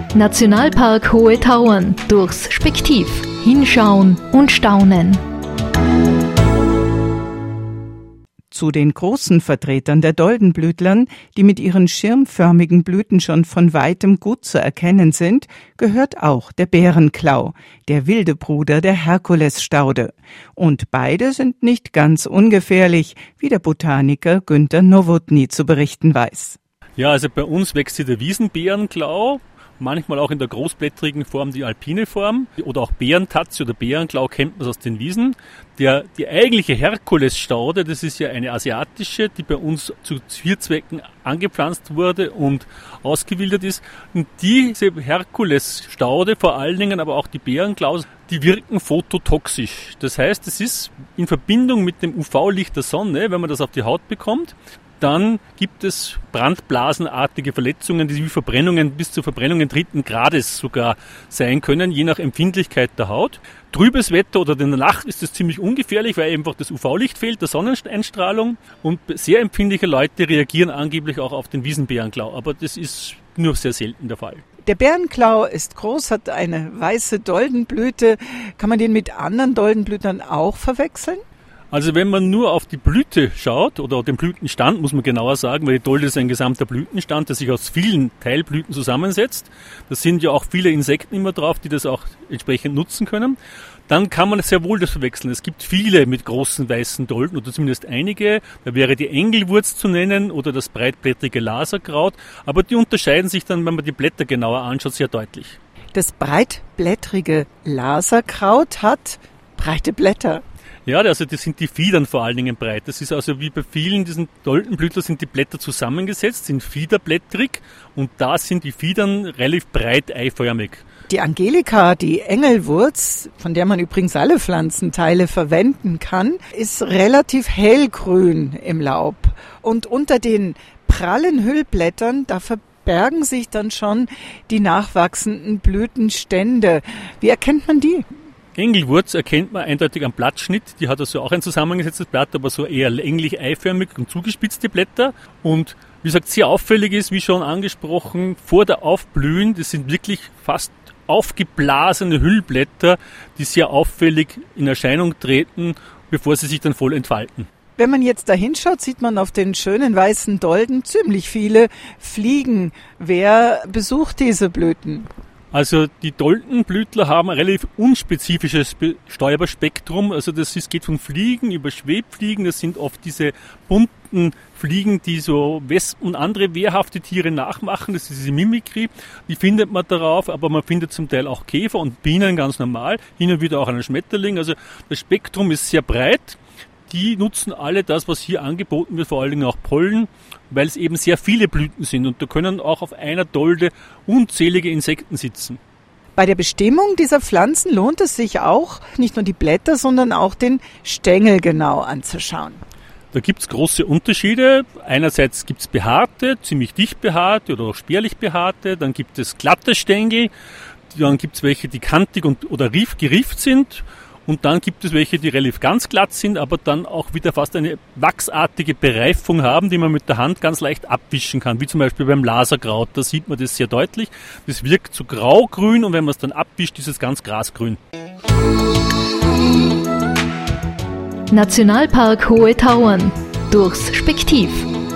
Nationalpark Hohe Tauern durchs Spektiv. Hinschauen und staunen. Zu den großen Vertretern der Doldenblütlern, die mit ihren schirmförmigen Blüten schon von weitem gut zu erkennen sind, gehört auch der Bärenklau, der wilde Bruder der Herkulesstaude. Und beide sind nicht ganz ungefährlich, wie der Botaniker Günther Nowotny zu berichten weiß. Ja, also bei uns wächst hier der Wiesenbärenklau. Manchmal auch in der großblättrigen Form die alpine Form oder auch Bärentatze oder Bärenklau kennt man aus den Wiesen. Die eigentliche Herkulesstaude, das ist ja eine asiatische, die bei uns zu Zierzwecken angepflanzt wurde und ausgewildert ist. Und diese Herkulesstaude, vor allen Dingen aber auch die Bärenklaus, die wirken phototoxisch. Das heißt, es ist in Verbindung mit dem UV-Licht der Sonne, wenn man das auf die Haut bekommt, dann gibt es brandblasenartige Verletzungen, die wie Verbrennungen bis zu Verbrennungen 3. Grades sogar sein können, je nach Empfindlichkeit der Haut. Trübes Wetter oder in der Nacht ist es ziemlich ungefährlich, weil einfach das UV-Licht fehlt, der Sonneneinstrahlung. Und sehr empfindliche Leute reagieren angeblich auch auf den Wiesenbärenklau. Aber das ist nur sehr selten der Fall. Der Bärenklau ist groß, hat eine weiße Doldenblüte. Kann man den mit anderen Doldenblütern auch verwechseln? Also wenn man nur auf die Blüte schaut, oder den Blütenstand, muss man genauer sagen, weil die Dolde ist ein gesamter Blütenstand, der sich aus vielen Teilblüten zusammensetzt. Da sind ja auch viele Insekten immer drauf, die das auch entsprechend nutzen können. Dann kann man sehr wohl das verwechseln. Es gibt viele mit großen weißen Dolden, oder zumindest einige. Da wäre die Engelwurz zu nennen oder das breitblättrige Laserkraut. Aber die unterscheiden sich dann, wenn man die Blätter genauer anschaut, sehr deutlich. Das breitblättrige Laserkraut hat breite Blätter. Ja, also das sind die Fiedern vor allen Dingen breit. Das ist also wie bei vielen diesen Doldenblütlern sind die Blätter zusammengesetzt, sind fiederblättrig und da sind die Fiedern relativ breit eiförmig. Die Angelika, die Engelwurz, von der man übrigens alle Pflanzenteile verwenden kann, ist relativ hellgrün im Laub. Und unter den prallen Hüllblättern, da verbergen sich dann schon die nachwachsenden Blütenstände. Wie erkennt man die? Engelwurz erkennt man eindeutig am Blattschnitt. Die hat also auch ein zusammengesetztes Blatt, aber so eher länglich eiförmig und zugespitzte Blätter. Und wie gesagt, sehr auffällig ist, wie schon angesprochen, vor der Aufblühen, das sind wirklich fast aufgeblasene Hüllblätter, die sehr auffällig in Erscheinung treten, bevor sie sich dann voll entfalten. Wenn man jetzt da hinschaut, sieht man auf den schönen weißen Dolden ziemlich viele Fliegen. Wer besucht diese Blüten? Also die Doldenblütler haben ein relativ unspezifisches Bestäuberspektrum. Also geht von Fliegen über Schwebfliegen. Das sind oft diese bunten Fliegen, die so Wespen und andere wehrhafte Tiere nachmachen. Das ist diese Mimikry. Die findet man darauf, aber man findet zum Teil auch Käfer und Bienen ganz normal. Hin und wieder auch einen Schmetterling. Also das Spektrum ist sehr breit. Die nutzen alle das, was hier angeboten wird, vor allen Dingen auch Pollen, weil es eben sehr viele Blüten sind und da können auch auf einer Dolde unzählige Insekten sitzen. Bei der Bestimmung dieser Pflanzen lohnt es sich auch, nicht nur die Blätter, sondern auch den Stängel genau anzuschauen. Da gibt es große Unterschiede. Einerseits gibt es behaarte, ziemlich dicht behaarte oder auch spärlich behaarte. Dann gibt es glatte Stängel. Dann gibt es welche, die kantig oder gerifft sind. Und dann gibt es welche, die relativ ganz glatt sind, aber dann auch wieder fast eine wachsartige Bereifung haben, die man mit der Hand ganz leicht abwischen kann, wie zum Beispiel beim Laserkraut. Da sieht man das sehr deutlich. Das wirkt so graugrün und wenn man es dann abwischt, ist es ganz grasgrün. Nationalpark Hohe Tauern durchs Spektiv.